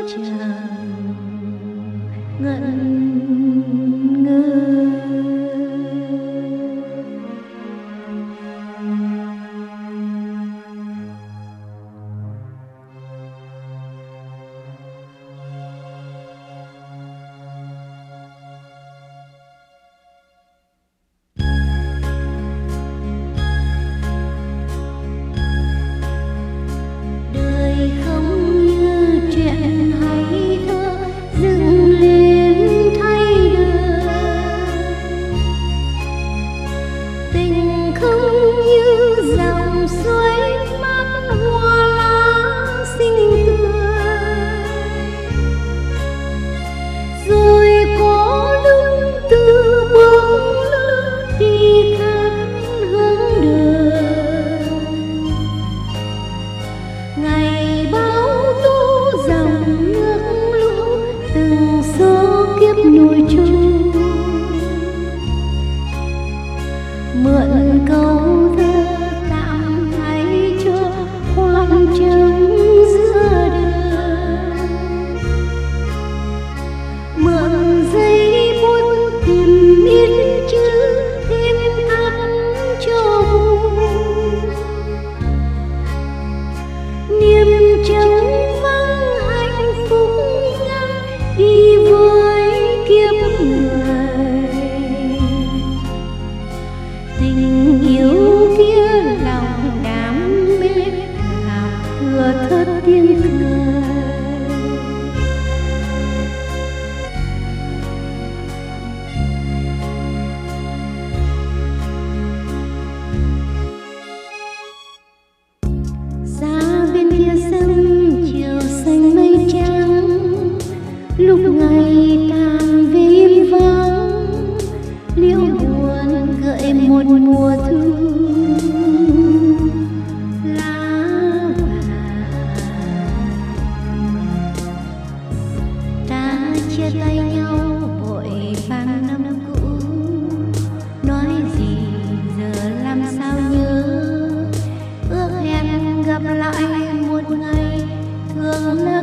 chàng ngẩn ngơ. Mượn câu thơ tạm thay cho khoảng trống giữa đời, mượn giây phút tìm yên chữ thêm thắt cho buồn, niềm trống vắng hạnh phúc ngắn đi với kiếp người. Tình yêu kia lòng đam mê làm thừa thớt tiếng cười. Xa bên kia sông chiều xanh mây trắng, lúc ngày tàn về im vắng, liễu buồn gợi một mùa thu. Lá vàng ta chia tay nhau vội vàng năm cũ, nói gì giờ làm sao nhớ, ước hẹn gặp lại một ngày thường